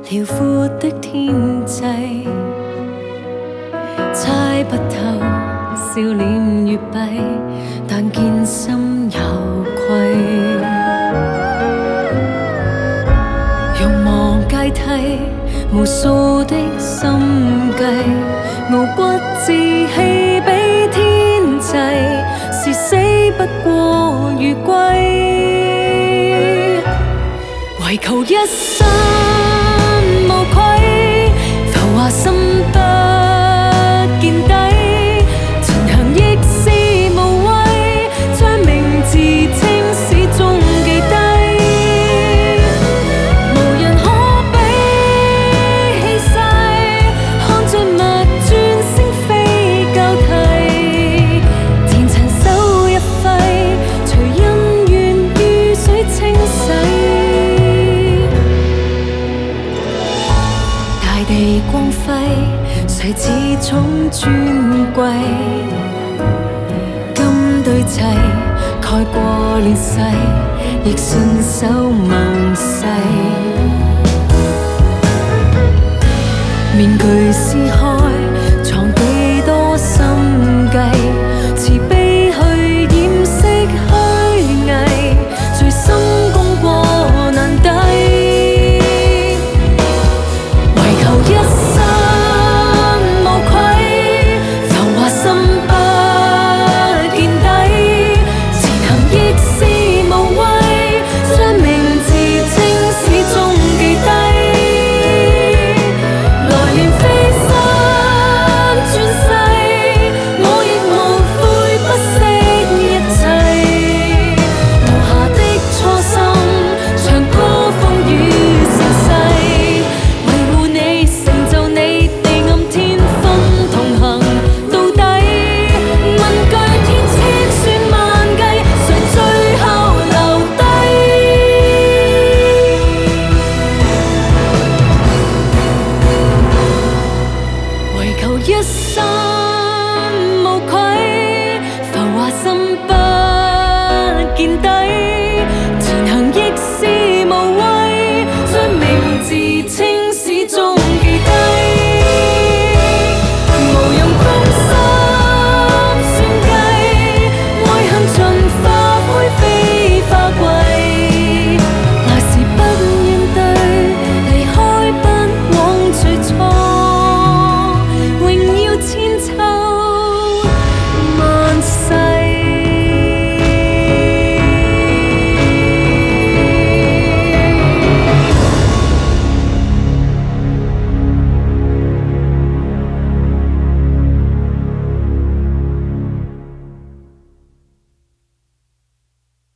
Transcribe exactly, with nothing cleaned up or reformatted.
遼闊的天際，猜不透笑臉越閉，但見心有愧。欲望階梯，無數的心計，傲骨志氣比天際，是死不過如歸，唯求一生無愧，浮華心不見底，前行亦是無謂，將名字青史中記低，無人可比氣勢，看着脈轉星飛交替，前塵手一揮，隨恩怨於水清洗。大地光輝，誰自重尊貴？今對齊，蓋過亂世，亦信守夢誓。面具撕開。